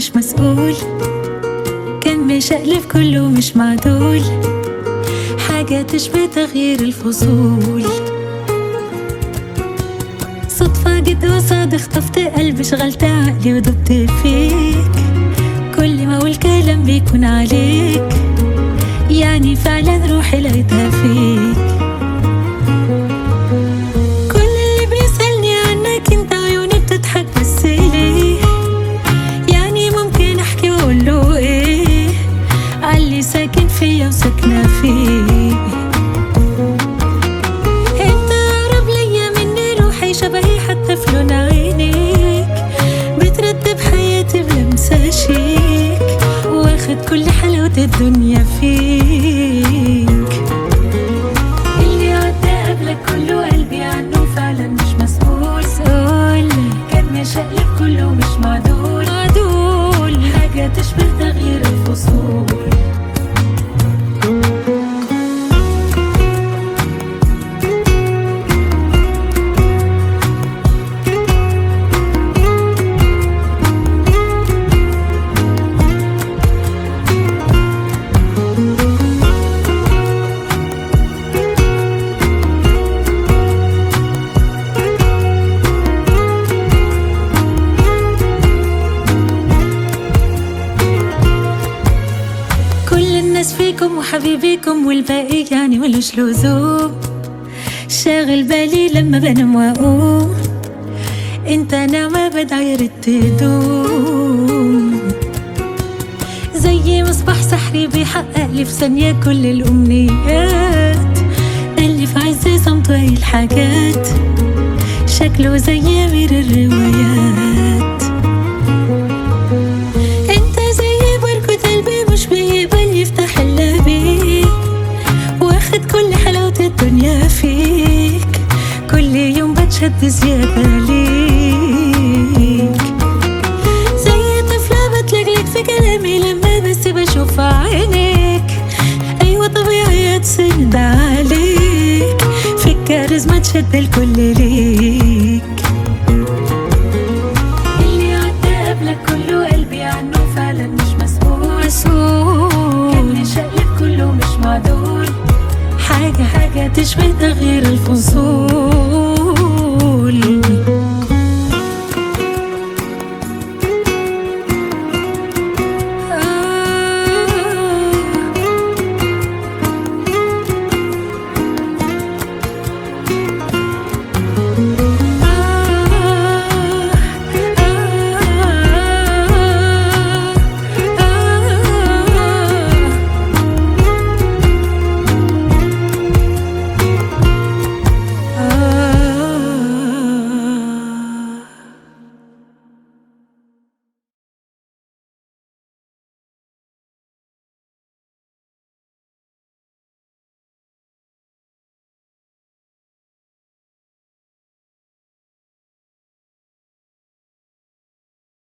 مش مسؤول، كان مشقلب كله مش معدول، حاجة تشبه تغيير الفصول. صدفة جد وصاد اخطفت قلبي، شغلت عقلي ودبت فيك، كل ما اقول كلام بيكون عليك، يعني فعلا روحي لقيتها فيك. كل اللي بيسألني عنك انت عيوني بتضحك بس ليه؟ يعني ممكن احكي واقول له ايه عاللي ساكن فيا وساكنة فيه. انت اقرب ليا مني، روحي شبهي حتى في لون عينيك، بترتب حياتي بلمسة شيك، واخد كل حلاوة الدنيا فيك. اللي عدى قبلك كله قلبي عنه فعلا مش مسؤول، كان مشقلب كله مش معدول، حاجة تشبه تغيير الفصول. فيكم وحبيبيكم والباقي يعني ملوش لزوم، شاغل بالي لما بنام واقوم، انت نعمة بدعي رد تدوم، زي مصباح سحري بيحقق لي في ثانية كل الأمنيات، اللي في عز صمته هي الحاجات، شكله زي أمير الروايات. انت زي بركة قلبي مش بيقبل يفتح الا بيك، واخد كل حلاوة الدنيا فيك، كل يوم بتشد زيادة ليك، زي طفلة بتلجلج في كلامي لما بس بشوف عينيك، ايوه طبيعي اتسند عليك، في الكاريزما تشد الكل ليك. اللي عدى قبلك كله قلبي عنه فعلا مش مسؤول، كان مشقلب كله مش معدول، حاجة تشبه تغيير الفصول.